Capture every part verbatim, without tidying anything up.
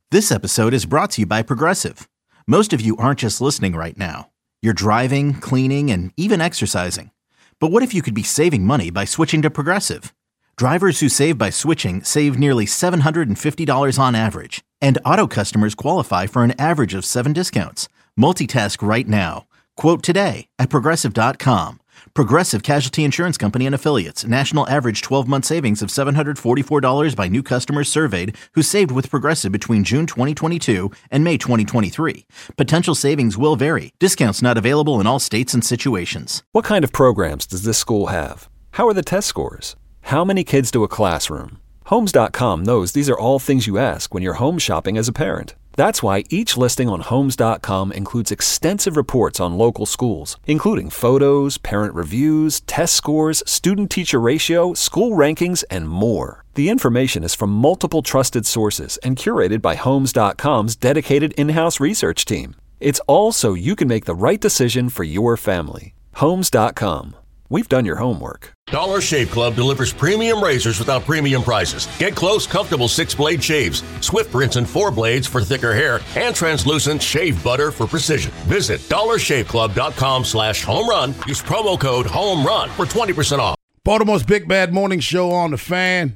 This episode is brought to you by Progressive. Most of you aren't just listening right now. You're driving, cleaning, and even exercising. But what if you could be saving money by switching to Progressive? Drivers who save by switching save nearly seven hundred fifty dollars on average. And auto customers qualify for an average of seven discounts. Multitask right now. Quote today at Progressive dot com. Progressive Casualty Insurance Company and Affiliates. National average twelve-month savings of seven hundred forty-four dollars by new customers surveyed who saved with Progressive between June twenty twenty-two and May twenty twenty-three. Potential savings will vary. Discounts not available in all states and situations. What kind of programs does this school have? How are the test scores? How many kids do a classroom? Homes dot com knows these are all things you ask when you're home shopping as a parent. That's why each listing on Homes dot com includes extensive reports on local schools, including photos, parent reviews, test scores, student-teacher ratio, school rankings, and more. The information is from multiple trusted sources and curated by Homes dot com's dedicated in-house research team. It's all so you can make the right decision for your family. Homes dot com. We've done your homework. Dollar Shave Club delivers premium razors without premium prices. Get close, comfortable six-blade shaves, swift rinse and four blades for thicker hair, and translucent shave butter for precision. Visit dollar shave club dot com slash home run. Use promo code HOMERUN for twenty percent off. Baltimore's Big Bad Morning Show on the Fan.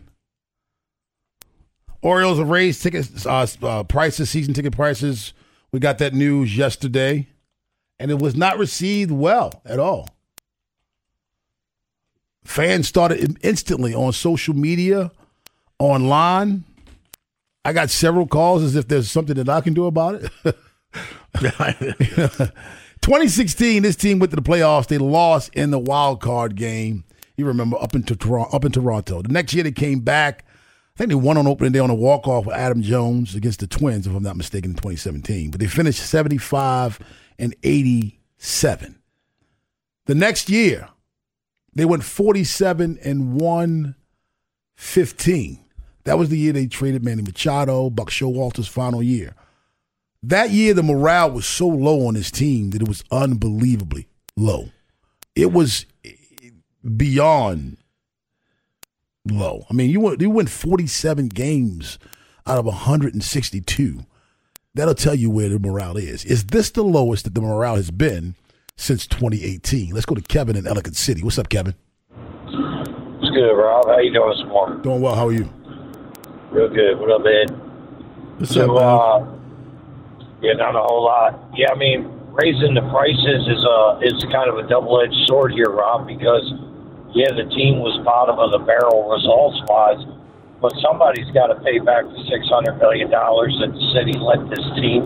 Orioles have raised tickets, uh, uh, prices, season ticket prices. We got that news yesterday, and it was not received well at all. Fans started instantly on social media, online. I got several calls as if there's something that I can do about it. twenty sixteen, this team went to the playoffs. They lost in the wild card game. You remember, up in, Toronto, up in Toronto. The next year they came back. I think they won on opening day on a walk-off with Adam Jones against the Twins, if I'm not mistaken, in twenty seventeen. But they finished seventy-five and eighty-seven. The next year, they went forty-seven and one fifteen. That was the year they traded Manny Machado, Buck Showalter's final year. That year, the morale was so low on his team that it was unbelievably low. It was beyond low. I mean, you went, you went forty-seven games out of one hundred sixty-two. That'll tell you where the morale is. Is this the lowest that the morale has been since twenty eighteen? Let's go to Kevin in Ellicott City. What's up, Kevin? What's good, Rob? How you doing this morning? Doing well. How are you? Real good. What up, Ed? What's so, up, man? Uh, yeah, not a whole lot. Yeah, I mean, raising the prices is a is kind of a double-edged sword here, Rob, because, yeah, the team was bottom of the barrel results-wise, but somebody's got to pay back the six hundred million dollars that the city lent this team.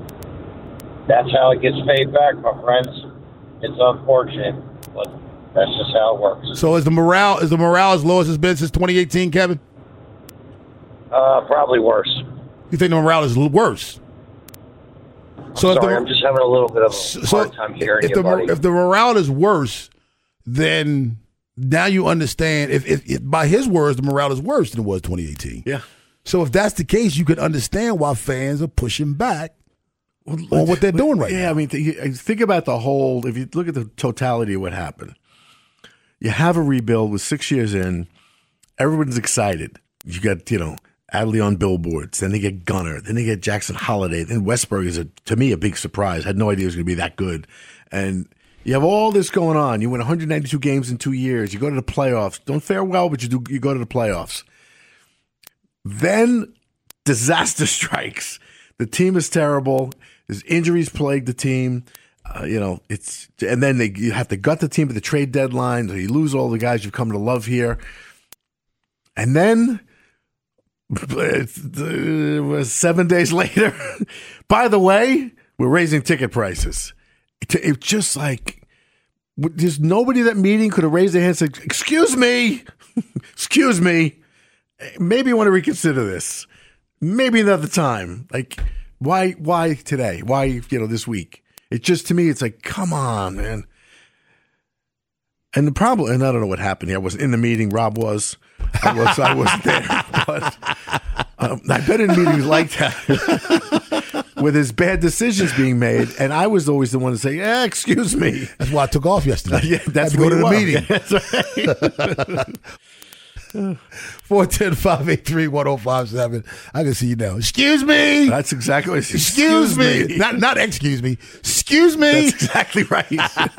That's how it gets paid back, my friends. It's unfortunate, but that's just how it works. So is the morale is the morale as low as it's been since twenty eighteen, Kevin? Uh, probably worse. You think the morale is worse? I'm so sorry, the, I'm just having a little bit of a so hard time hearing if you, the, buddy. If the morale is worse, then now you understand. If, if, if by his words, the morale is worse than it was twenty eighteen. Yeah. So if that's the case, you can understand why fans are pushing back on what they're doing right yeah, now. Yeah, I mean, th- think about the whole, if you look at the totality of what happened, you have a rebuild with six years in, everyone's excited. You got, you know, Adley on billboards, then they get Gunnar, then they get Jackson Holiday, then Westberg is, a, to me, a big surprise. I had no idea it was going to be that good. And you have all this going on. You win one hundred ninety-two games in two years. You go to the playoffs. Don't fare well, but you do. You go to the playoffs. Then disaster strikes. The team is terrible. There's injuries plague the team. Uh, you know, it's and then they you have to gut the team at the trade deadline. So you lose all the guys you've come to love here. And then it was seven days later. By the way, we're raising ticket prices. It, it just like there's nobody at that meeting could have raised their hand and said, "Excuse me, excuse me, maybe you want to reconsider this. Maybe another time." Like, why? Why today? Why you know this week? It just to me, it's like, come on, man. And the problem, and I don't know what happened here. I wasn't in the meeting. Rob was. I was. I wasn't there. But um, I've been in meetings like that with his bad decisions being made, and I was always the one to say, "Yeah, excuse me." That's why I took off yesterday. Yeah, that's I had to go to the were. meeting. That's right. four one zero, five eight three, one zero five seven. I can see you now. Excuse me. That's exactly what Excuse, excuse me. me. Not not excuse me. Excuse me. That's exactly right.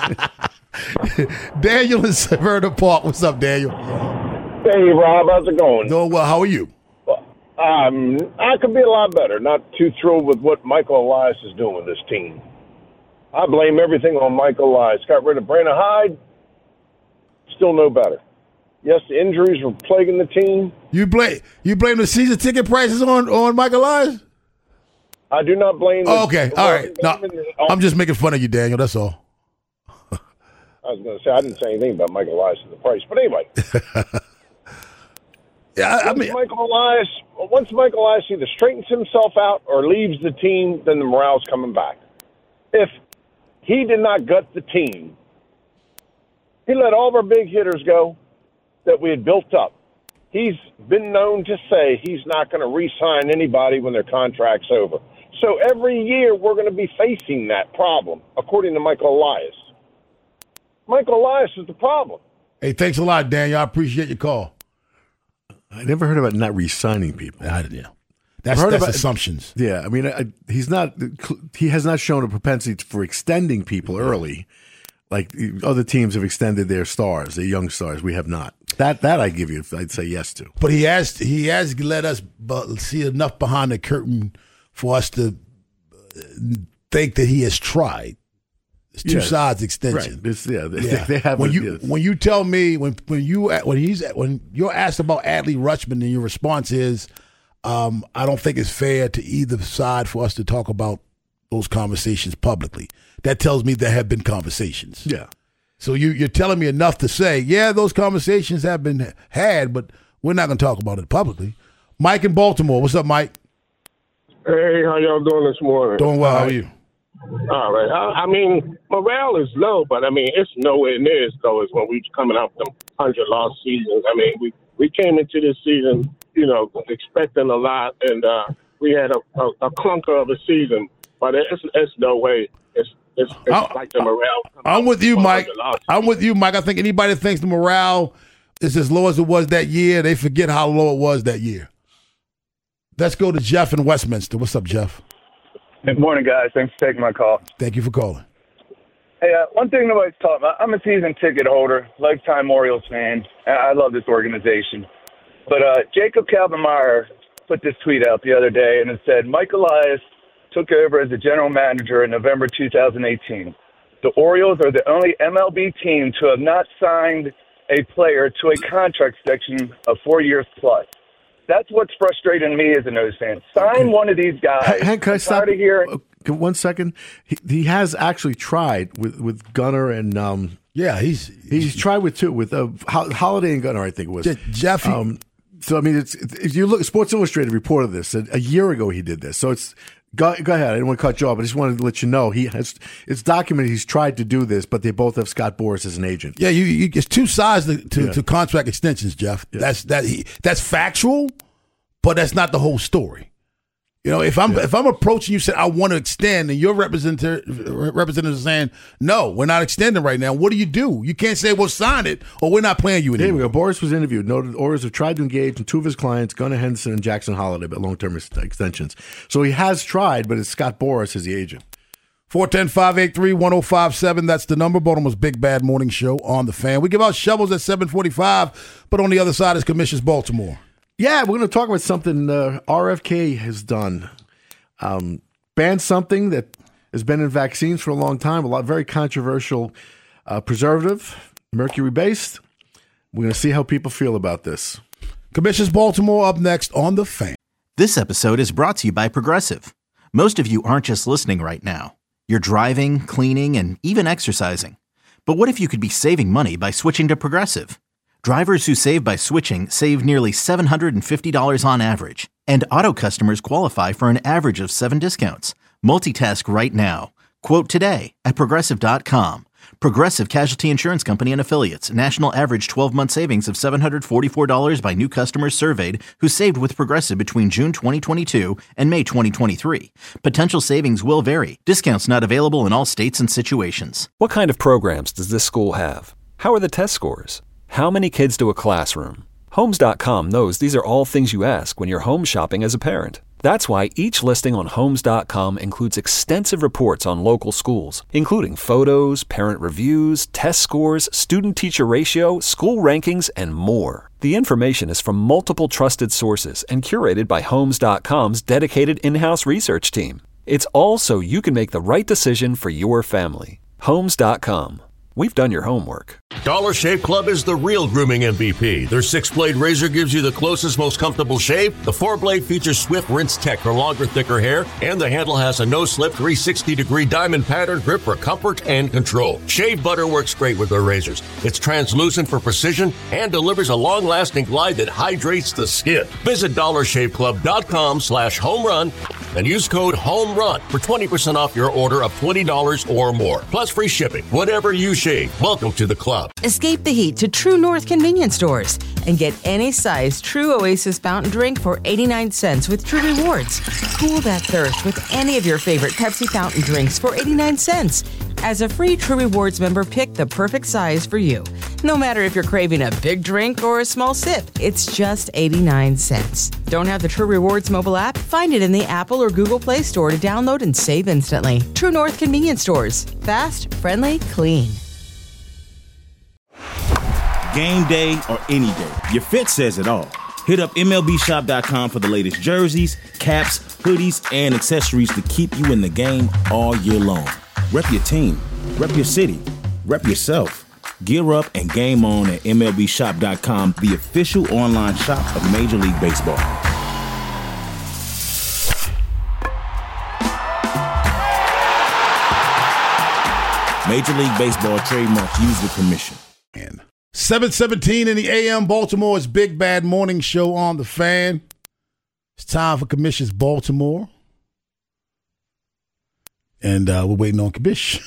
Daniel in Severna Park. What's up, Daniel? Hey, Rob. How's it going? Doing well. How are you? Um, I could be a lot better. Not too thrilled with what Michael Elias is doing with this team. I blame everything on Michael Elias. Got rid of Brandon Hyde. Still no better. Yes, the injuries were plaguing the team. You blame you blame the season ticket prices on, on Michael Elias? I do not blame. Oh, okay, all right. No, I'm just making fun of you, Daniel. That's all. I was going to say I didn't say anything about Michael Elias and the price, but anyway. yeah, I, I once mean, Michael Elias, once Michael Elias either straightens himself out or leaves the team, then the morale's coming back. If he did not gut the team, he let all of our big hitters go that we had built up. He's been known to say he's not going to re-sign anybody when their contract's over. So every year we're going to be facing that problem, according to Michael Elias. Michael Elias is the problem. Hey, thanks a lot, Daniel. I appreciate your call. I never heard about not re-signing people. I didn't. Yeah. That's, that's about, assumptions. Yeah, I mean, I, he's not. He has not shown a propensity for extending people early, like other teams have extended their stars, their young stars. We have not. That that I give you, I'd say yes to. But he has he has let us see enough behind the curtain for us to think that he has tried. It's two yes. sides extension. Right. It's, yeah, they, yeah. they have. When a, you yes. when you tell me when when you when he's when you're asked about Adley Rutschman and your response is. Um, I don't think it's fair to either side for us to talk about those conversations publicly. That tells me there have been conversations. Yeah. So you, you're telling me enough to say, yeah, those conversations have been had, but we're not going to talk about it publicly. Mike in Baltimore. What's up, Mike? Hey, how y'all doing this morning? Doing well. How are you? All right. I, I mean, morale is low, but, I mean, it's nowhere near as low as when we were coming out from one hundred loss seasons. I mean, we, we came into this season – you know, expecting a lot, and uh, we had a, a, a clunker of a season, but it's, it's no way. It's it's, it's like the morale. I'm with you, Mike. I'm with you, Mike. I think anybody that thinks the morale is as low as it was that year, they forget how low it was that year. Let's go to Jeff in Westminster. What's up, Jeff? Good morning, guys. Thanks for taking my call. Thank you for calling. Hey, uh, one thing nobody's talking about, I'm a season ticket holder, lifetime Orioles fan. I love this organization. But uh, Jacob Kalbenmeyer put this tweet out the other day, and it said, Mike Elias took over as the general manager in November two thousand eighteen. The Orioles are the only M L B team to have not signed a player to a contract section of four years plus. That's what's frustrating me as an O's fan. Sign okay. one of these guys. Hank, can I stop? Here. Uh, one second. He, he has actually tried with, with Gunnar and um, yeah, he's he's tried with two with uh, Holiday and Gunnar. I think it was Jeff. Um, So, I mean, it's, if you look, Sports Illustrated reported this a, a year ago. He did this. So it's go, go ahead. I didn't want to cut you off, but I just wanted to let you know he has. It's documented. He's tried to do this, but they both have Scott Boras as an agent. Yeah, you, you it's two sides to, to, yeah. to contract extensions, Jeff. Yeah. That's that. He, that's factual, but that's not the whole story. You know, if I'm yeah. if I'm approaching you, saying I want to extend, and your representative representative is saying no, we're not extending right now. What do you do? You can't say, well, sign it, or we're not playing you anymore. Here we go. Boras was interviewed. Noted Orioles have tried to engage in two of his clients, Gunnar Henderson and Jackson Holiday, about long-term ex- extensions. So he has tried, but it's Scott Boras as the agent. four one zero, five eight three, one zero five seven. That's the number. Baltimore's Big Bad Morning Show on the Fan. We give out shovels at seven forty-five, but on the other side is Commissions Baltimore. Yeah, we're going to talk about something uh, R F K has done. Um, banned something that has been in vaccines for a long time, a lot very controversial uh, preservative, mercury-based. We're going to see how people feel about this. Commissions Baltimore up next on The Fan. This episode is brought to you by Progressive. Most of you aren't just listening right now. You're driving, cleaning, and even exercising. But what if you could be saving money by switching to Progressive? Drivers who save by switching save nearly seven hundred fifty dollars on average. And auto customers qualify for an average of seven discounts. Multitask right now. Quote today at Progressive dot com. Progressive Casualty Insurance Company and Affiliates. National average twelve-month savings of seven hundred forty-four dollars by new customers surveyed who saved with Progressive between June twenty twenty-two and May twenty twenty-three. Potential savings will vary. Discounts not available in all states and situations. What kind of programs does this school have? How are the test scores? How many kids to a classroom? Homes dot com knows these are all things you ask when you're home shopping as a parent. That's why each listing on Homes dot com includes extensive reports on local schools, including photos, parent reviews, test scores, student-teacher ratio, school rankings, and more. The information is from multiple trusted sources and curated by Homes dot com's dedicated in-house research team. It's all so you can make the right decision for your family. Homes dot com. We've done your homework. Dollar Shave Club is the real grooming M V P. Their six-blade razor gives you the closest, most comfortable shave. The four-blade features Swift Rinse Tech for longer, thicker hair. And the handle has a no-slip three hundred sixty degree diamond pattern grip for comfort and control. Shave butter works great with their razors. It's translucent for precision and delivers a long-lasting glide that hydrates the skin. Visit dollar shave club dot com slash home run and use code HOMERUN for twenty percent off your order of twenty dollars or more. Plus free shipping. Whatever you shave. Welcome to the club. Escape the heat to True North convenience stores and get any size True Oasis fountain drink for eighty-nine cents with True Rewards. Cool that thirst with any of your favorite Pepsi fountain drinks for eighty-nine cents. As a free True Rewards member, pick the perfect size for you. No matter if you're craving a big drink or a small sip, it's just eighty-nine cents. Don't have the True Rewards mobile app? Find it in the Apple or Google Play Store to download and save instantly. True North convenience stores. Fast, friendly, clean. Game day or any day, your fit says it all. Hit up M L B shop dot com for the latest jerseys, caps, hoodies, and accessories to keep you in the game all year long. Rep your team, rep your city, rep yourself. Gear up and game on at M L B shop dot com, the official online shop of Major League Baseball. Major League Baseball trademarks used with permission. And seven seventeen in the A M, Baltimore's Big Bad Morning Show on the Fan. It's time for Commission's Baltimore. And uh, we're waiting on Commish.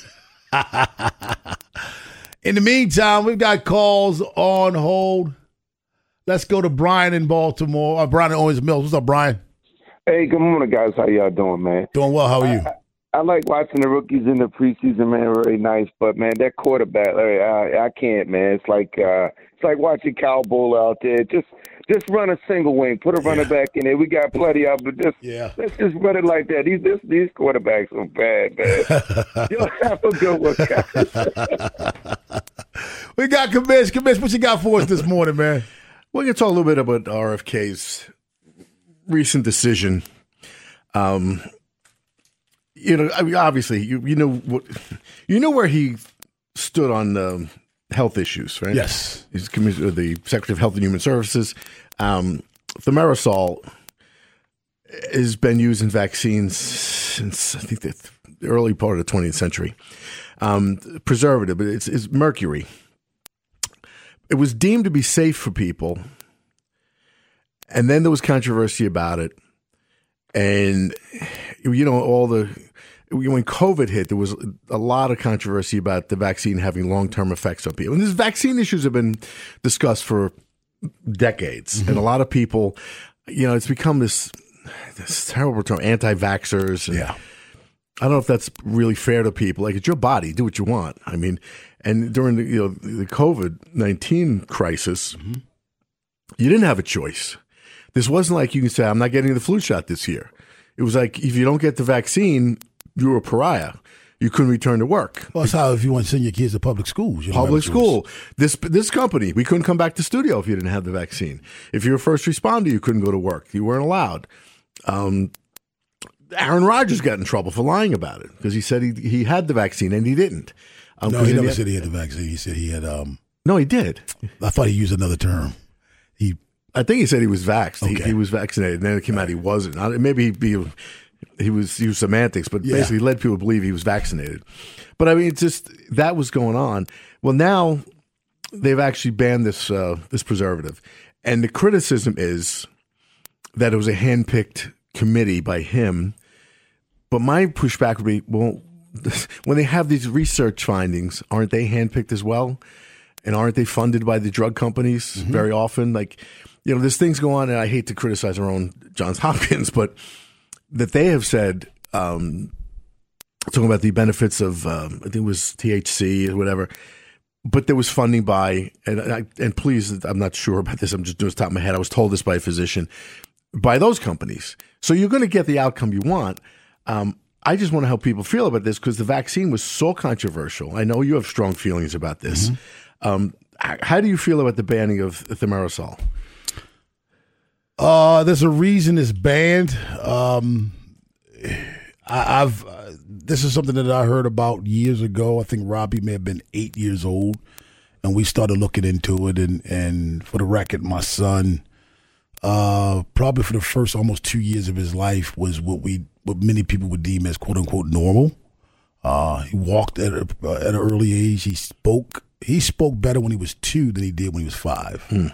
In the meantime, we've got calls on hold. Let's go to Brian in Baltimore. Uh, Brian in Owens Mills. What's up, Brian? Hey, good morning, guys. How y'all doing, man? Doing well. How are you? I, I like watching the rookies in the preseason, man. Very nice, but man, that quarterback, I, I can't, man. It's like uh, it's like watching Kyle Bull out there. Just, just run a single wing, put a yeah. running back in there. We got plenty of, but just yeah. let's just run it like that. These, this, these quarterbacks are bad, man. You'll have a good one, guys. We got Commish. Commish, what you got for us this morning, man? We're going to talk a little bit about R F K's recent decision. Um. You know, I mean, obviously, you you know what, you know where he stood on um, health issues, right? Yes, he's commissioner, the Secretary of Health and Human Services. Um, thimerosal has been used in vaccines since I think the early part of the twentieth century. Um, preservative, but it's, it's mercury. It was deemed to be safe for people, and then there was controversy about it, and you know all the. When COVID hit, there was a lot of controversy about the vaccine having long-term effects on people. And these vaccine issues have been discussed for decades. Mm-hmm. And a lot of people, you know, it's become this, this terrible term, anti-vaxxers. And yeah. I don't know if that's really fair to people. Like, it's your body. Do what you want. I mean, and during the, you know, the COVID nineteen crisis, mm-hmm. you didn't have a choice. This wasn't like you can say, I'm not getting the flu shot this year. It was like, if you don't get the vaccine, you were a pariah. You couldn't return to work. Well, that's how if you want to send your kids to public schools. You public school. This this company, we couldn't come back to studio if you didn't have the vaccine. If you were a first responder, you couldn't go to work. You weren't allowed. Um, Aaron Rodgers got in trouble for lying about it because he said he he had the vaccine and he didn't. Um, no, he never he had, said he had the vaccine. He said he had. Um, no, he did. I thought he used another term. He, I think he said he was vaxxed. Okay. He, he was vaccinated, and then it came out he wasn't. Maybe he. he He was he was semantics, but yeah. basically led people to believe he was vaccinated. But I mean, it's just that was going on. Well, now they've actually banned this uh, this preservative, and the criticism is that it was a handpicked committee by him. But my pushback would be, well, when they have these research findings, aren't they handpicked as well? And aren't they funded by the drug companies mm-hmm. very often? Like, you know, there's things go on, and I hate to criticize our own Johns Hopkins, but that they have said, um, talking about the benefits of, um, I think it was T H C or whatever, but there was funding by, and I, and please, I'm not sure about this. I'm just doing this top of my head. I was told this by a physician, by those companies. So you're going to get the outcome you want. Um, I just want to help people feel about this because the vaccine was so controversial. I know you have strong feelings about this. Mm-hmm. Um, how do you feel about the banning of thimerosal? Uh, there's a reason it's banned. Um, I, I've uh, this is something that I heard about years ago. I think Robbie may have been eight years old, and we started looking into it. And, and for the record, my son, uh, probably for the first almost two years of his life, was what we what many people would deem as quote unquote normal. Uh, he walked at a, uh, at an early age. He spoke. He spoke better when he was two than he did when he was five. Hmm.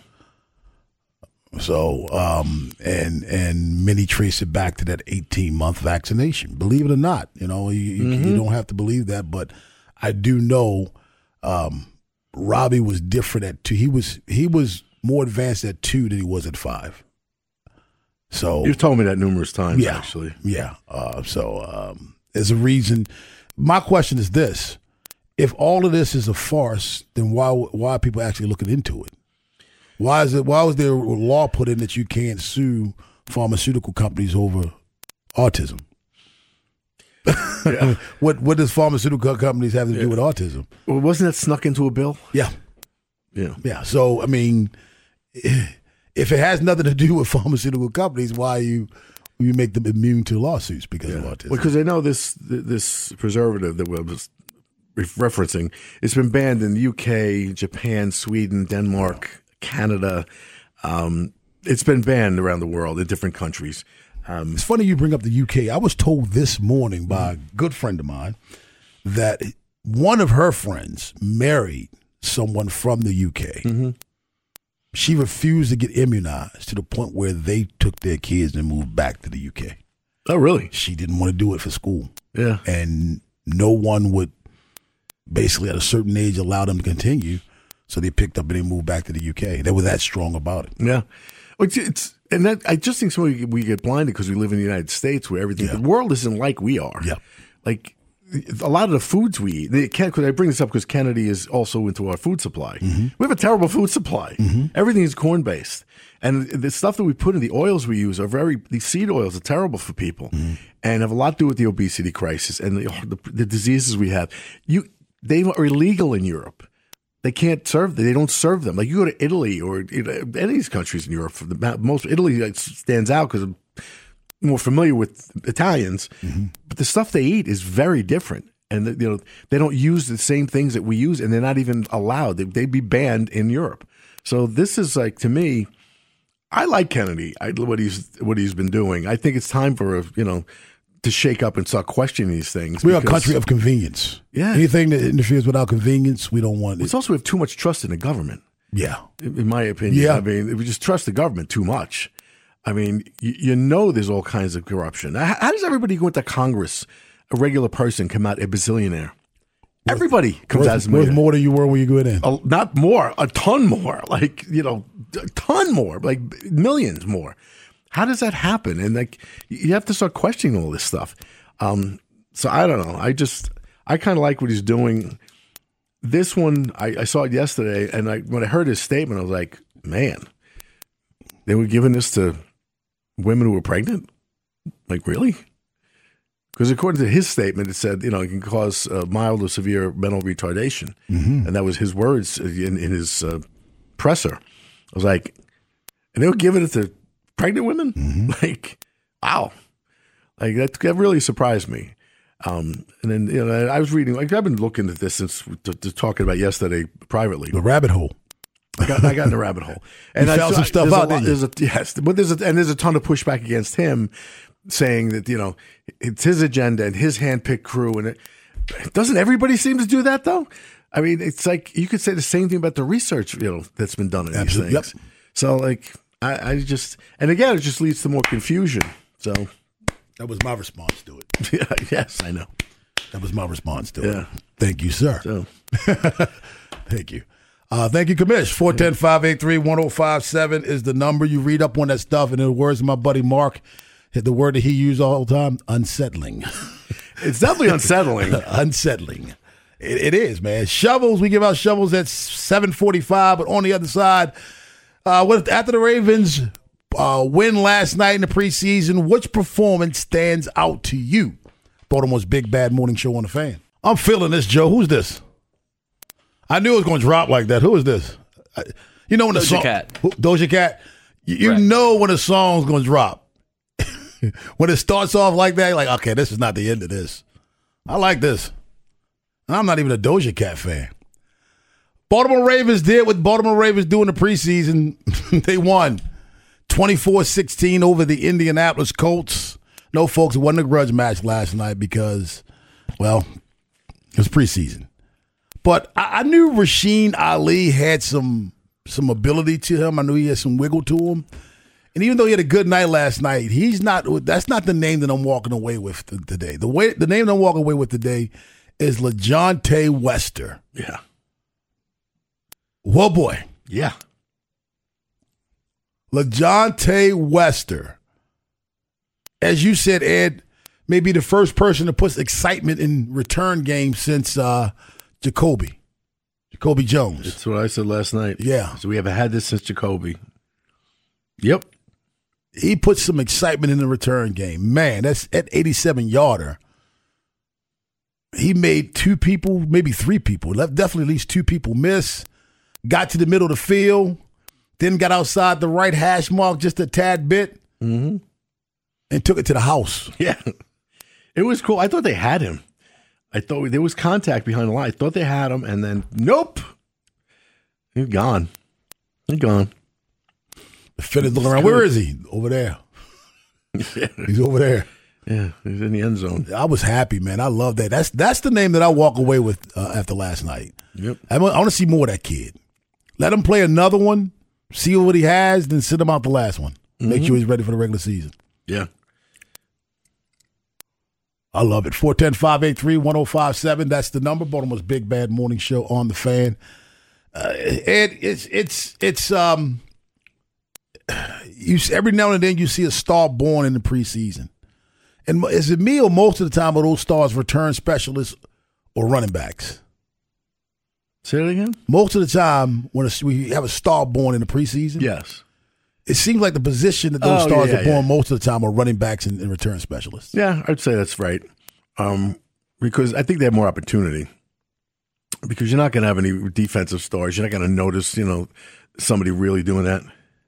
So, um, and and many trace it back to that eighteen month vaccination. Believe it or not, you know, you, mm-hmm. you don't have to believe that, but I do know um, Robbie was different at two. He was he was more advanced at two than he was at five. So you've told me that numerous times, yeah, actually. Yeah. Uh, so um, there's a reason. My question is this: if all of this is a farce, then why why are people actually looking into it? Why is it? Why was there a law put in that you can't sue pharmaceutical companies over autism? Yeah. what What does pharmaceutical companies have to yeah. do with autism? Well, wasn't that snuck into a bill? Yeah, yeah, yeah. So I mean, if it has nothing to do with pharmaceutical companies, why you you make them immune to lawsuits because yeah. of autism? Because they know this this preservative that we're referencing, it's been banned in the U K, Japan, Sweden, Denmark, Canada. Um, it's been banned around the world in different countries. Um, it's funny you bring up the U K. I was told this morning by a good friend of mine that one of her friends married someone from the U K. Mm-hmm. She refused to get immunized to the point where they took their kids and moved back to the U K. Oh, really? She didn't want to do it for school. Yeah. And no one would basically at a certain age allow them to continue. So they picked up and they moved back to the U K. They were that strong about it. Yeah. It's, it's and that, I just think somebody we get blinded because we live in the United States where everything, yeah. the world isn't like we are. Yeah. Like a lot of the foods we eat, they can't, I bring this up because Kennedy is also into our food supply. Mm-hmm. We have a terrible food supply. Mm-hmm. Everything is corn-based. And the stuff that we put in, the oils we use are very, these seed oils are terrible for people mm-hmm. and have a lot to do with the obesity crisis and the, the, the diseases we have. You, they are illegal in Europe. They can't serve them. They don't serve them. Like you go to Italy or you know, any of these countries in Europe. For the most Italy stands out because I'm more familiar with Italians. Mm-hmm. But the stuff they eat is very different, and you know they don't use the same things that we use, and they're not even allowed. They, they'd be banned in Europe. So this is like to me, I like Kennedy. I, what he's what he's been doing. I think it's time for a, you know. to shake up and start questioning these things. We're a country of convenience. Yeah. Anything that interferes with our convenience, we don't want it. It's also we have too much trust in the government. Yeah. In my opinion. Yeah. I mean, we just trust the government too much. I mean, you, you know there's all kinds of corruption. How, how does everybody go into Congress, a regular person, come out a bazillionaire? Worth, everybody comes worth, out as a worth more than you were when you go in. A, not more, a ton more. Like, you know, a ton more, like millions more. How does that happen? And like, you have to start questioning all this stuff. Um, so I don't know. I just, I kind of like what he's doing. This one, I, I saw it yesterday, and I, when I heard his statement, I was like, man, they were giving this to women who were pregnant? Like, really? Because according to his statement, it said, you know, it can cause uh, mild or severe mental retardation. Mm-hmm. And that was his words in, in his uh, presser. I was like, and they were giving it to pregnant women? Mm-hmm. Like, wow. Like, that, that really surprised me. Um, and then, you know, I was reading, like, I've been looking at this since to, to talking about yesterday privately. The rabbit hole. I got, I got in the rabbit hole. And you I found saw, some stuff out, lot, didn't you? there's a, yes, but there's a, and there's a ton of pushback against him saying that, you know, it's his agenda and his handpicked crew. And it, doesn't everybody seem to do that, though? I mean, it's like you could say the same thing about the research, you know, that's been done in Absolutely. these things. Yep. So, like, I, I just, and again, it just leads to more confusion. So that was my response to it. Yeah, yes, I know. That was my response to yeah. it. Thank you, sir. So. Thank you. Uh, thank you, Commish. four one zero, five eight three, one zero five seven is the number. You read up on that stuff, and in the words of my buddy Mark, the word that he used all the time, unsettling. It's definitely unsettling. Unsettling. It, it is, man. Shovels, we give out shovels at seven forty-five, but on the other side, uh, with after the Ravens uh, win last night in the preseason, which performance stands out to you? Baltimore's Big Bad Morning Show on the Fan. I'm feeling this, Joe. Who's this? I knew it was going to drop like that. Who is this? I, you know when the Doja song, Cat. Who, Doja Cat. You, you Right. know when a song's going to drop. When it starts off like that, you're like, okay, this is not the end of this. I like this. I'm not even a Doja Cat fan. Baltimore Ravens did what Baltimore Ravens do in the preseason. They won twenty-four sixteen over the Indianapolis Colts. No, folks, it wasn't a grudge match last night because, well, it was preseason. But I, I knew Rasheen Ali had some some ability to him. I knew he had some wiggle to him. And even though he had a good night last night, he's not. That's not the name that I'm walking away with today. The way the name that I'm walking away with today is LeJohntay Wester. Yeah. Whoa, boy. Yeah. LeJohntay Wester. As you said, Ed, may be the first person to put excitement in return games since uh, Jacoby. Jacoby Jones. That's what I said last night. Yeah. So we haven't had this since Jacoby. Yep. He put some excitement in the return game. Man, that's at eighty-seven yarder. He made two people, maybe three people, left definitely at least two people miss. Got to the middle of the field, then got outside the right hash mark just a tad bit, mm-hmm. and took it to the house. Yeah. It was cool. I thought they had him. I thought there was contact behind the line. I thought they had him, and then nope. He's gone. He's gone. The Phillies looking around. Where is he? Over there. Yeah. He's over there. Yeah, he's in the end zone. I was happy, man. I love that. That's that's the name that I walk away with uh, after last night. Yep. I want, I want to see more of that kid. Let him play another one, see what he has, then sit him out the last one. Mm-hmm. Make sure he's ready for the regular season. Yeah. I love it. four one zero, five eight three, one zero five seven. That's the number. Baltimore's Big Bad Morning Show on the Fan. Uh, Ed, it's it's it's um. You every now and then you see a star born in the preseason, and is it me or most of the time are those stars return specialists or running backs? Say it again. Most of the time when a, we have a star born in the preseason, yes, it seems like the position that those oh, stars yeah, are born yeah. most of the time are running backs and, and return specialists. Yeah, I'd say that's right. Um, because I think they have more opportunity. Because you're not going to have any defensive stars. You're not going to notice, you know, somebody really doing that.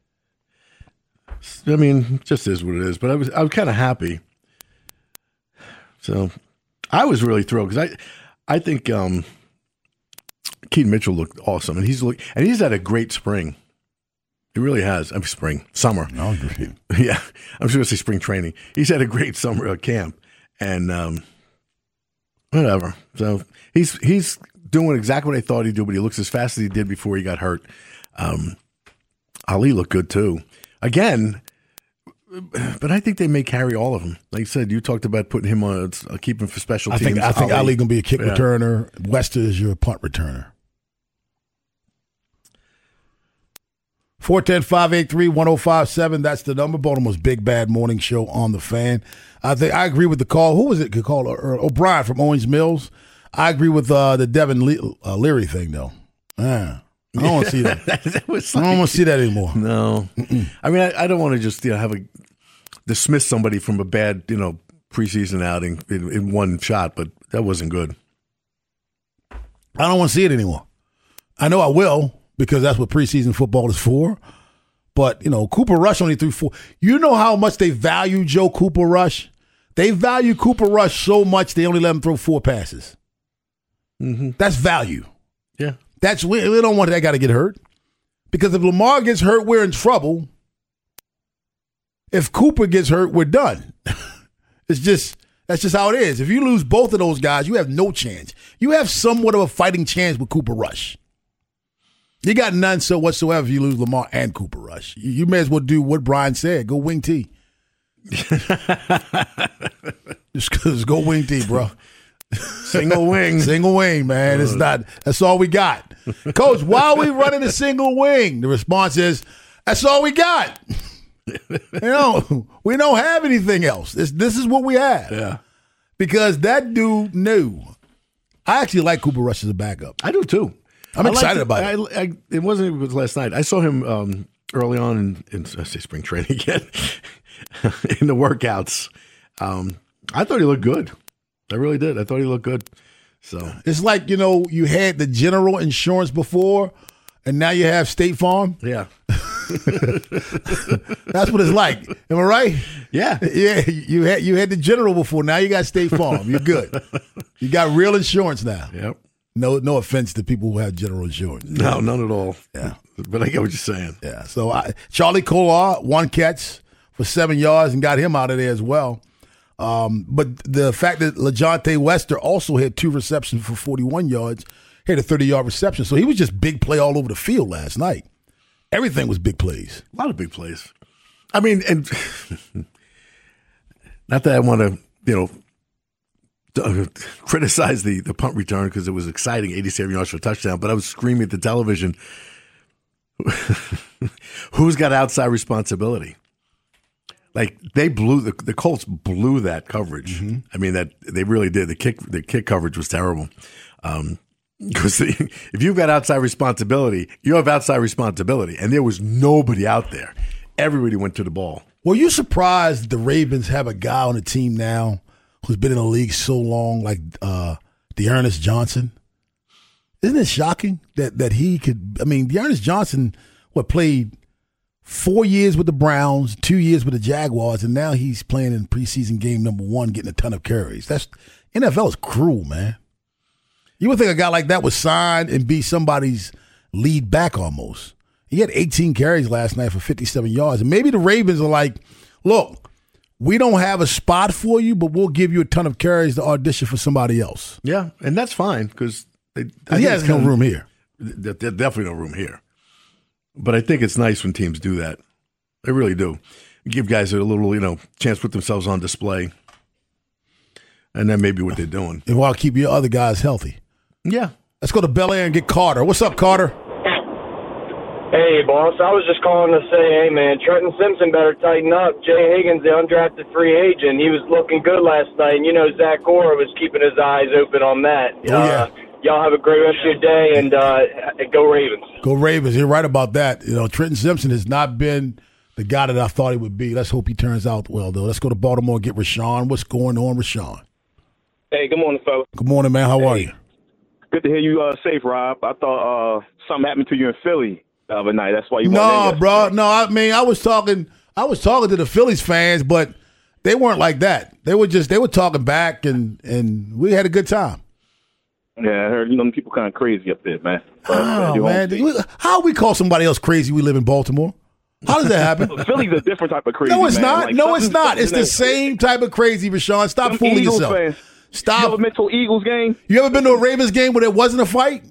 I mean, it just is what it is. But I was I was kind of happy. So I was really thrilled because I I think um, Keaton Mitchell looked awesome, and he's look and he's had a great spring. He really has. I mean, spring, summer. No, great. Yeah, I'm just going to say spring training. He's had a great summer uh, camp, and um, whatever. So he's he's doing exactly what I thought he'd do, but he looks as fast as he did before he got hurt. Um, Ali looked good too. Again, but I think they may carry all of them. Like you said, you talked about putting him on, uh, keep him for special I teams. think I think Ali, Ali going to be a kick yeah. returner. Wester is your punt returner. four one zero, five eight three, one zero five seven. That's the number. Baltimore's Big Bad Morning Show on the Fan. I think I agree with the call. Who was it? Could call uh, O'Brien from Owens Mills. I agree with uh, the Devin Le- uh, Leary thing though. Ah. I don't want to see that. that was like, I don't want to see that anymore. No, Mm-mm. I mean, I, I don't want to just you know have a dismiss somebody from a bad you know preseason outing in, in one shot, but that wasn't good. I don't want to see it anymore. I know I will because that's what preseason football is for. But you know, Cooper Rush only threw four. You know how much they value Joe Cooper Rush? They value Cooper Rush so much they only let him throw four passes. Mm-hmm. That's value. Yeah. That's we, we don't want that guy to get hurt. Because if Lamar gets hurt, we're in trouble. If Cooper gets hurt, we're done. It's just that's just how it is. If you lose both of those guys, you have no chance. You have somewhat of a fighting chance with Cooper Rush. You got none so whatsoever if you lose Lamar and Cooper Rush. You, you may as well do what Brian said. Go wing T. Just cause go wing T, bro. Single wing. Single wing, man. It's not, that's all we got. Coach, why are we running a single wing? The response is, that's all we got. You know, we don't have anything else. This, this is what we have. Yeah. Because that dude knew. I actually like Cooper Rush as a backup. I do too. I'm I excited it. about I, it. I, it wasn't even last night. I saw him um, early on in, in I say spring training again, in the workouts. Um, I thought he looked good. I really did. I thought he looked good. So it's like, you know, you had the general insurance before, and now you have State Farm. Yeah. That's what it's like. Am I right? Yeah. Yeah. You had you had the general before. Now you got State Farm. You're good. You got real insurance now. Yep. No no offense to people who have general insurance. No, none at all. Yeah. But I get what you're saying. Yeah. So I, Charlie Kolar, one catch for seven yards and got him out of there as well. Um, but the fact that LaJohntay Wester also had two receptions for forty-one yards, had a thirty-yard reception. So he was just big play all over the field last night. Everything was big plays. A lot of big plays. I mean, and not that I want to, you know, criticize the, the punt return because it was exciting, eighty-seven yards for a touchdown, but I was screaming at the television, who's got outside responsibility? Like they blew the the Colts blew that coverage. Mm-hmm. I mean that they really did. The kick the kick coverage was terrible. Um, because if you've got outside responsibility, you have outside responsibility, and there was nobody out there. Everybody went to the ball. Were you surprised the Ravens have a guy on the team now who's been in the league so long, like uh, Dearness Johnson? Isn't it shocking that that he could? I mean, Dearness Johnson, what played four years with the Browns, two years with the Jaguars, and now he's playing in preseason game number one, getting a ton of carries. That's N F L is cruel, man. You would think a guy like that would sign and be somebody's lead back almost. He had eighteen carries last night for fifty-seven yards. And maybe the Ravens are like, look, we don't have a spot for you, but we'll give you a ton of carries to audition for somebody else. Yeah, and that's fine because he has no room here. There's definitely no room here. But I think it's nice when teams do that. They really do. Give guys a little, you know, chance to put themselves on display. And then maybe what they're doing. And while keep your other guys healthy. Yeah. Let's go to Bel Air and get Carter. What's up, Carter? Hey, boss. I was just calling to say, hey, man, Trenton Simpson better tighten up. Jay Higgins, the undrafted free agent, he was looking good last night. And, you know, Zach Cora was keeping his eyes open on that. Oh, yeah. Uh, y'all have a great rest of your day, and uh, go Ravens. Go Ravens. You're right about that. You know, Trenton Simpson has not been the guy that I thought he would be. Let's hope he turns out well, though. Let's go to Baltimore and get Rashawn. What's going on, Rashawn? Hey, good morning, fellas. Good morning, man. How hey. are you? Good to hear you uh, safe, Rob. I thought uh, something happened to you in Philly the other night. That's why you No, bro. No, I mean, I was talking I was talking to the Phillies fans, but they weren't like that. They were just they were talking back, and, and we had a good time. Yeah, I heard, you know, people kind of crazy up there, man. But, oh, uh, man. How we call somebody else crazy we live in Baltimore? How does that happen? Philly's a different type of crazy. No, it's man. not. Like, no, it's not. It's the that, same type of crazy, Rashawn. Stop fooling Eagles yourself. Fans. Stop. You ever been to an Eagles game? You ever been to a Ravens game where there wasn't a fight?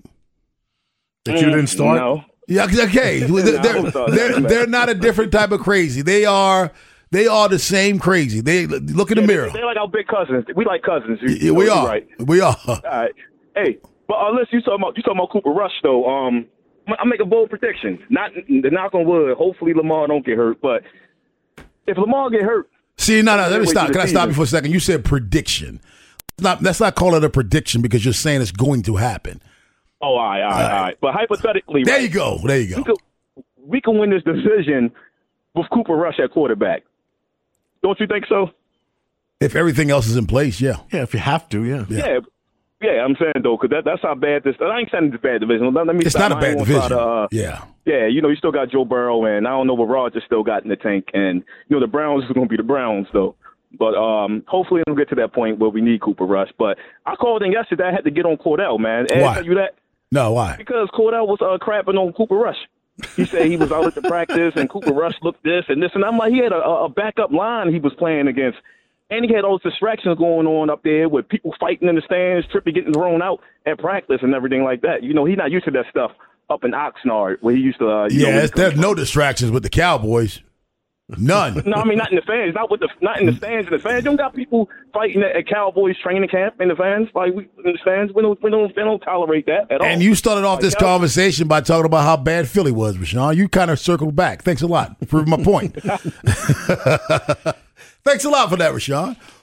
That you didn't start? No. Yeah, okay. They're, they're, they're, they're not a different type of crazy. They are they are the same crazy. They look in the yeah, mirror. They're like our big cousins. We like cousins. You, yeah, we are. Right. We are. All right. Hey, but uh, listen, you talking about you talking about Cooper Rush though. Um, I make a bold prediction. Not the knock on wood. Hopefully Lamar don't get hurt, but if Lamar get hurt, see, no, no. Let me stop. Can I season. stop you for a second? You said prediction. Not, let's not call it a prediction because you're saying it's going to happen. Oh, all right, all right, all right. But hypothetically, there right, you go. There you go. We can, we can win this division with Cooper Rush at quarterback. Don't you think so? If everything else is in place, yeah. Yeah, if you have to, yeah. Yeah, yeah. yeah I'm saying though, because that, that's how bad this. I ain't saying it's a bad division. Let me. It's stop. not a bad division. To, uh, yeah. Yeah, you know, you still got Joe Burrow, and I don't know what Rodgers still got in the tank, and you know the Browns is going to be the Browns though. But um, hopefully we'll get to that point where we need Cooper Rush. But I called in yesterday. I had to get on Cordell, man. And why? I tell you that? No, why? Because Cordell was uh, crapping on Cooper Rush. He said he was out at the practice, and Cooper Rush looked this and this. And I'm like, he had a, a backup line he was playing against. And he had all those distractions going on up there with people fighting in the stands, Trippy getting thrown out at practice and everything like that. You know, he's not used to that stuff up in Oxnard where he used to. Uh, you yeah, know, there's no distractions with the Cowboys. None. No, I mean not in the fans, not with the, not in the stands. In the fans, you don't got people fighting at, at Cowboys training camp in the fans. Like we in the stands, we don't, we don't, we don't tolerate that at all. And you started off like, this Cowboys. conversation by talking about how bad Philly was, Rashawn. You kind of circled back. Thanks a lot for proving my point. Thanks a lot for that, Rashawn.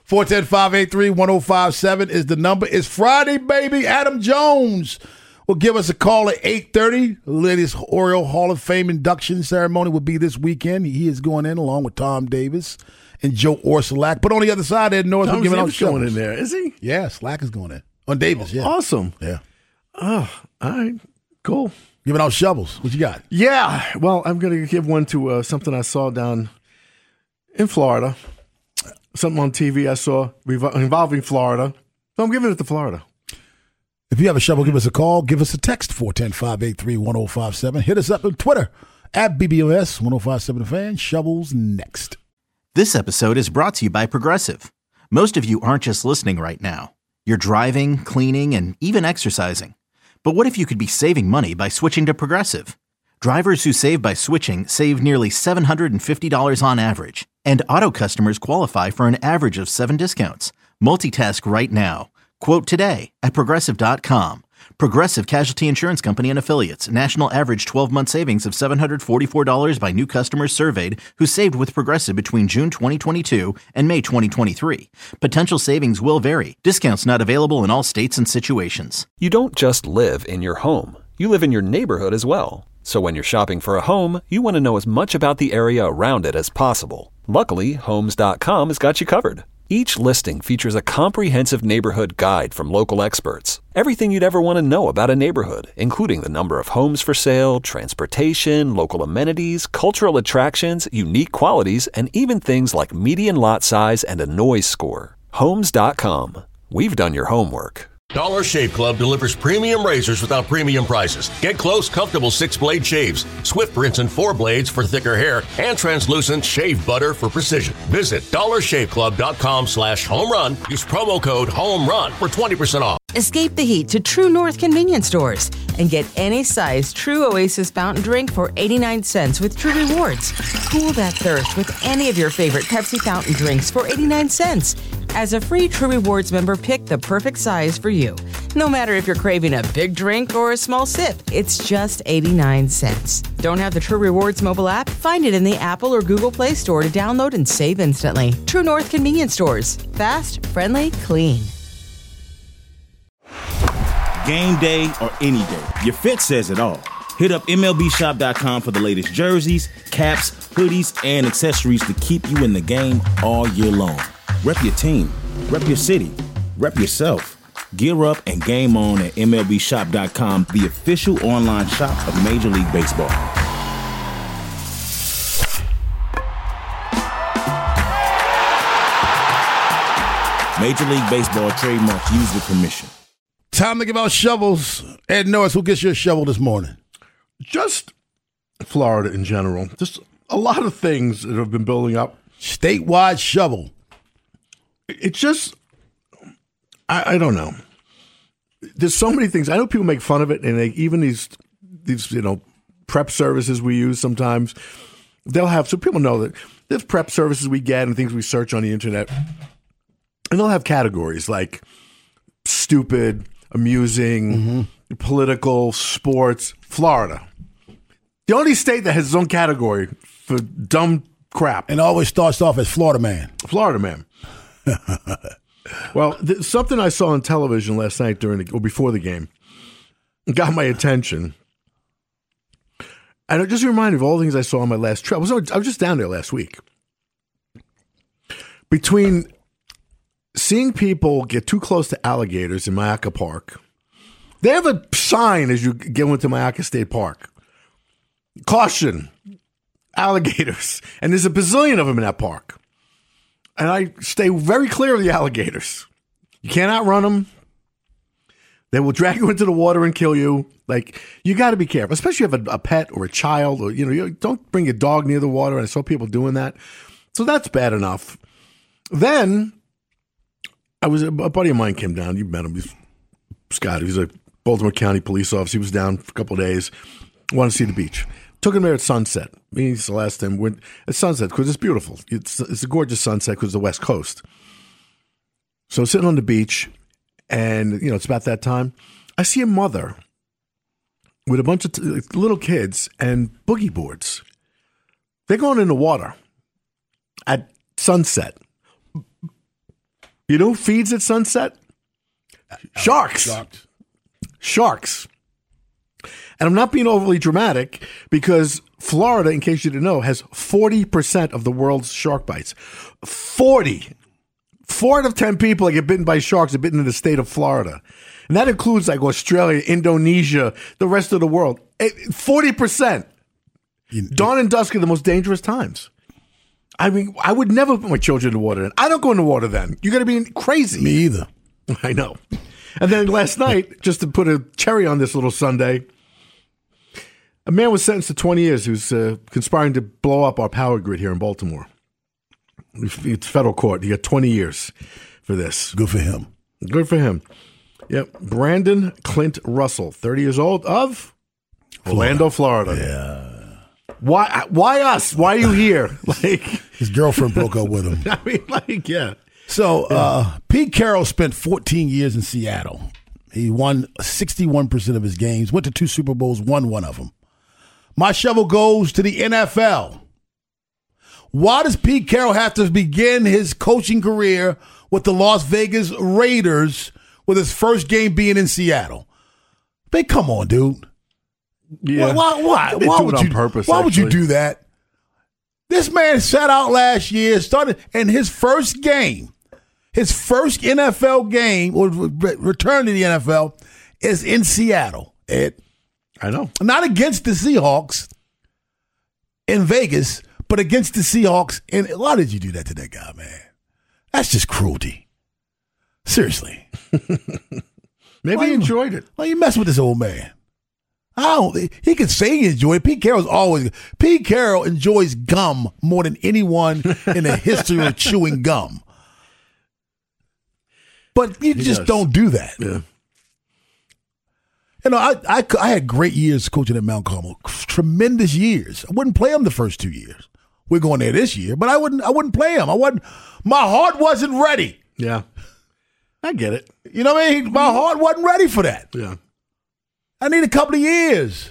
four one zero, five eight three, one zero five seven is the number. It's Friday, baby. Adam Jones will give us a call at eight thirty. The latest Oriole Hall of Fame induction ceremony will be this weekend. He is going in along with Tom Davis and Joe Orsulak. But on the other side, Ed Norris will giving out shovels. Going in there, is he? Yeah, Slack is going in. On Davis, yeah. Awesome. Yeah. Oh, all right. Cool. Giving out shovels. What you got? Yeah. Well, I'm going to give one to uh, something I saw down in Florida. Something on T V I saw involving Florida. So I'm giving it to Florida. If you have a shovel, give us a call. Give us a text, four one zero, five eight three, one zero five seven. Hit us up on Twitter, at B B O S one oh five seven The Fan. Shovels next. This episode is brought to you by Progressive. Most of you aren't just listening right now. You're driving, cleaning, and even exercising. But what if you could be saving money by switching to Progressive? Drivers who save by switching save nearly seven hundred fifty dollars on average. And auto customers qualify for an average of seven discounts. Multitask right now. Quote today at Progressive dot com. Progressive Casualty Insurance Company and Affiliates. National average twelve-month savings of seven hundred forty-four dollars by new customers surveyed who saved with Progressive between June twenty twenty-two and May twenty twenty-three. Potential savings will vary. Discounts not available in all states and situations. You don't just live in your home. You live in your neighborhood as well. So when you're shopping for a home, you want to know as much about the area around it as possible. Luckily, Homes dot com has got you covered. Each listing features a comprehensive neighborhood guide from local experts. Everything you'd ever want to know about a neighborhood, including the number of homes for sale, transportation, local amenities, cultural attractions, unique qualities, and even things like median lot size and a noise score. Homes dot com. We've done your homework. Dollar Shave Club delivers premium razors without premium prices. Get close, comfortable six-blade shaves, Swift rinse and four blades for thicker hair, and translucent shave butter for precision. Visit dollar shave club dot com slash home run. Use promo code HOMERUN for twenty percent off. Escape the heat to True North convenience stores and get any size True Oasis fountain drink for eighty-nine cents with True Rewards. Cool that thirst with any of your favorite Pepsi fountain drinks for eighty-nine cents. As a free True Rewards member, pick the perfect size for you. No matter if you're craving a big drink or a small sip, it's just eighty-nine cents. Don't have the True Rewards mobile app? Find it in the Apple or Google Play Store to download and save instantly. True North convenience stores. Fast, friendly, clean. Game day or any day, your fit says it all. Hit up M L B shop dot com for the latest jerseys, caps, hoodies, and accessories to keep you in the game all year long. Rep your team, rep your city, rep yourself. Gear up and game on at M L B shop dot com, the official online shop of Major League Baseball. Major League Baseball trademarks used with permission. Time to give out shovels. Ed Norris, who gets your shovel this morning? Just Florida in general. Just a lot of things that have been building up. Statewide shovel. It's just, I, I don't know. There's so many things. I know people make fun of it, and they, even these, these you know, prep services we use sometimes, they'll have, so people know that there's prep services we get and things we search on the internet, and they'll have categories like stupid, amusing, mm-hmm. political, sports. Florida. The only state that has its own category for dumb crap. And always starts off as Florida man. Florida man. Well, th- something I saw on television last night during the, or before the game got my attention. And it just reminded me of all the things I saw on my last trip. I was, I was just down there last week. Between seeing people get too close to alligators in Myakka Park, they have a sign as you get into Myakka State Park. Caution, alligators. And there's a bazillion of them in that park. And I stay very clear of the alligators. You can't outrun them. They will drag you into the water and kill you. Like, you got to be careful, especially if you have a, a pet or a child, or, you know, you don't bring your dog near the water. And I saw people doing that. So that's bad enough. Then I was, a buddy of mine came down. You met him. He's Scott. He's a Baltimore County police officer. He was down for a couple of days. Wanted to see the beach. Took him there at sunset. I mean, it's the last time went at sunset because it's beautiful. It's it's a gorgeous sunset because it's the West Coast. So sitting on the beach, and you know it's about that time. I see a mother with a bunch of t- little kids and boogie boards. They're going in the water at sunset. You know who feeds at sunset? Sharks. Sharks. Sharks. And I'm not being overly dramatic because Florida, in case you didn't know, has forty percent of the world's shark bites. forty. Four out of ten people that get bitten by sharks are bitten in the state of Florida. And that includes like Australia, Indonesia, the rest of the world. forty percent. Dawn and dusk are the most dangerous times. I mean, I would never put my children in the water then. I don't go in the water then. You're going to be crazy. Me either. I know. And then last night, just to put a cherry on this little Sunday, a man was sentenced to twenty years who's uh, conspiring to blow up our power grid here in Baltimore. It's federal court. He got twenty years for this. Good for him. Good for him. Yep. Brandon Clint Russell, thirty years old, of Orlando, Florida. Yeah. Why? Why us? Why are you here? Like his girlfriend broke up with him. I mean, like, yeah. So uh, Pete Carroll spent fourteen years in Seattle. He won sixty-one percent of his games. Went to two Super Bowls. Won one of them. My shovel goes to the N F L. Why does Pete Carroll have to begin his coaching career with the Las Vegas Raiders with his first game being in Seattle? Hey, come on, dude. Yeah. Why? Why? They Why do it would on you? purpose, Why would you actually. do that? This man sat out last year, started, and his first game, his first N F L game or re- return to the N F L is in Seattle. Ed. I know. Not against the Seahawks in Vegas, but against the Seahawks. And why did you do that to that guy, man? That's just cruelty. Seriously. Maybe Why he you- enjoyed it. Why you mess with this old man? I don't. He can say he enjoyed it. Pete Carroll's always. Pete Carroll enjoys gum more than anyone in the history of chewing gum. But you He just does. don't do that. Yeah. You know, I, I I had great years coaching at Mount Carmel. Tremendous years. I wouldn't play him the first two years. We're going there this year, but I wouldn't. I wouldn't play him. I wasn't. My heart wasn't ready. Yeah. I get it. You know what I mean? My heart wasn't ready for that. Yeah. I need a couple of years.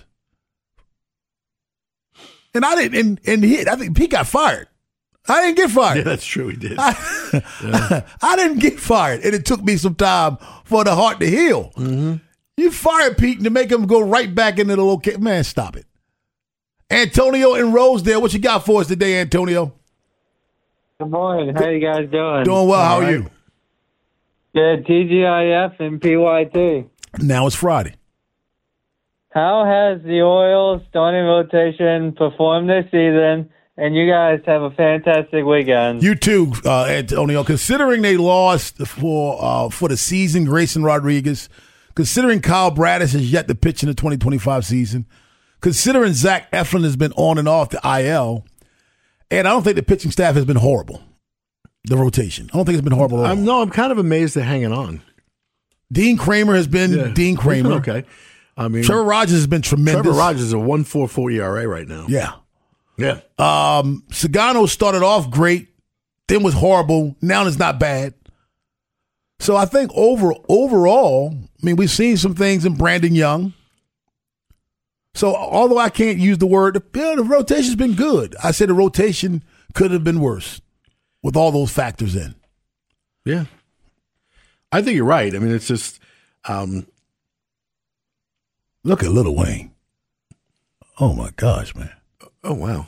And I didn't, and, and he, I think Pete got fired. I didn't get fired. Yeah, that's true. He did. I, Yeah. I didn't get fired. And it took me some time for the heart to heal. Mm-hmm. You fired Pete to make him go right back into the location. Man, stop it. Antonio in Rosedale, what you got for us today, Antonio? Good morning. How you guys doing? Doing well. How All are right. you? Good. T G I F and P Y T. Now it's Friday. How has the Orioles starting rotation performed this season? And you guys have a fantastic weekend. You too, uh, Antonio. Considering they lost for uh, for the season, Grayson Rodriguez, considering Kyle Bradish has yet to pitch in the twenty twenty-five season, considering Zach Eflin has been on and off the I L, and I don't think the pitching staff has been horrible. The rotation. I don't think it's been horrible at all. I'm, no, I'm kind of amazed they're hanging on. Dean Kramer has been Yeah. Dean He's been Kramer. okay. I mean, Trevor Rogers has been tremendous. Trevor Rogers is a one point four four E R A right now. Yeah. Yeah. Um, Sagano started off great, then was horrible. Now it's not bad. So I think over overall, I mean, we've seen some things in Brandon Young. So although I can't use the word, yeah, the rotation's been good. I said the rotation could have been worse with all those factors in. Yeah. I think you're right. I mean, it's just um, look at Lil Wayne. Oh my gosh, man. Oh, wow.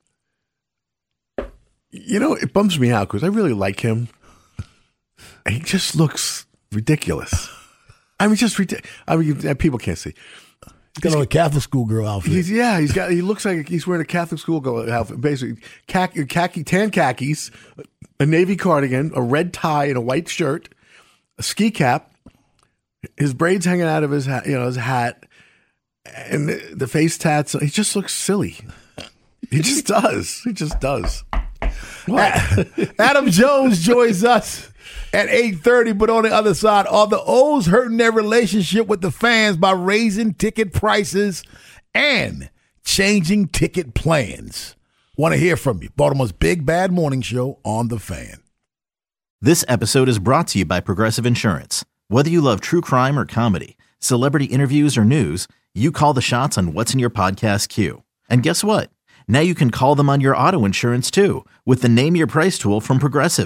You know, it bums me out because I really like him. He just looks ridiculous. I mean, just ridiculous. I mean, people can't see. He's got on a Catholic schoolgirl outfit. He's, yeah, he's got. He looks like he's wearing a Catholic schoolgirl outfit. Basically, khaki, khaki, tan khakis, a navy cardigan, a red tie, and a white shirt, a ski cap. His braids hanging out of his hat, you know, his hat, and the, the face tats. He just looks silly. He just does. He just does. What? Adam Jones joins us at eight thirty, but on the other side, are the O's hurting their relationship with the fans by raising ticket prices and changing ticket plans? Want to hear from you. Baltimore's Big Bad Morning Show on The Fan. This episode is brought to you by Progressive Insurance. Whether you love true crime or comedy, celebrity interviews or news, you call the shots on what's in your podcast queue. And guess what? Now you can call them on your auto insurance too with the Name Your Price tool from Progressive.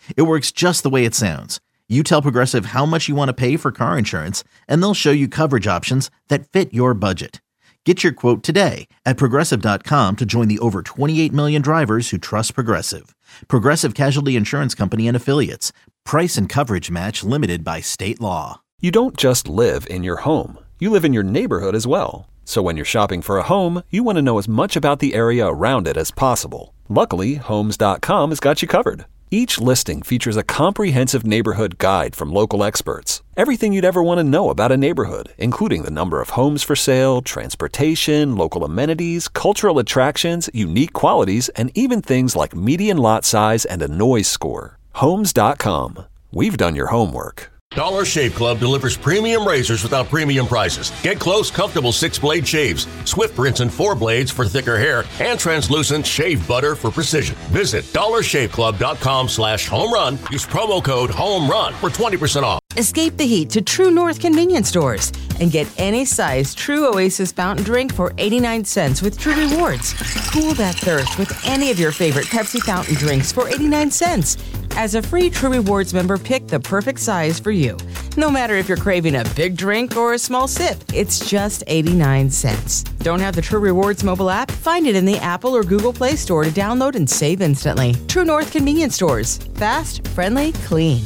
It works just the way it sounds. You tell Progressive how much you want to pay for car insurance, and they'll show you coverage options that fit your budget. Get your quote today at Progressive dot com to join the over twenty-eight million drivers who trust Progressive. Progressive Casualty Insurance Company and Affiliates. Price and coverage match limited by state law. You don't just live in your home. You live in your neighborhood as well. So when you're shopping for a home, you want to know as much about the area around it as possible. Luckily, Homes dot com has got you covered. Each listing features a comprehensive neighborhood guide from local experts. Everything you'd ever want to know about a neighborhood, including the number of homes for sale, transportation, local amenities, cultural attractions, unique qualities, and even things like median lot size and a noise score. Homes dot com. We've done your homework. Dollar Shave Club delivers premium razors without premium prices. Get close, comfortable six-blade shaves, Swift rinse and four blades for thicker hair, and translucent shave butter for precision. Visit dollar shave club dot com slash home run. Use promo code HOMERUN for twenty percent off. Escape the heat to True North convenience stores and get any size True Oasis fountain drink for eighty-nine cents with True Rewards. Cool that thirst with any of your favorite Pepsi fountain drinks for eighty-nine cents. As a free True Rewards member, pick the perfect size for you. No matter if you're craving a big drink or a small sip, it's just eighty-nine cents. Don't have the True Rewards mobile app? Find it in the Apple or Google Play Store to download and save instantly. True North convenience stores. Fast, friendly, clean.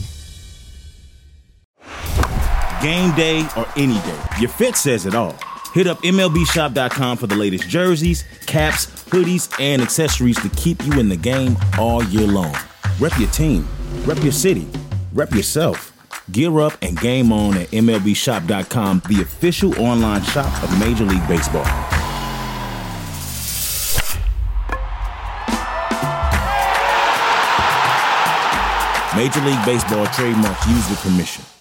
Game day or any day, your fit says it all. Hit up M L B shop dot com for the latest jerseys, caps, hoodies, and accessories to keep you in the game all year long. Rep your team, rep your city, rep yourself. Gear up and game on at M L B shop dot com, the official online shop of Major League Baseball. Major League Baseball trademarks used with permission.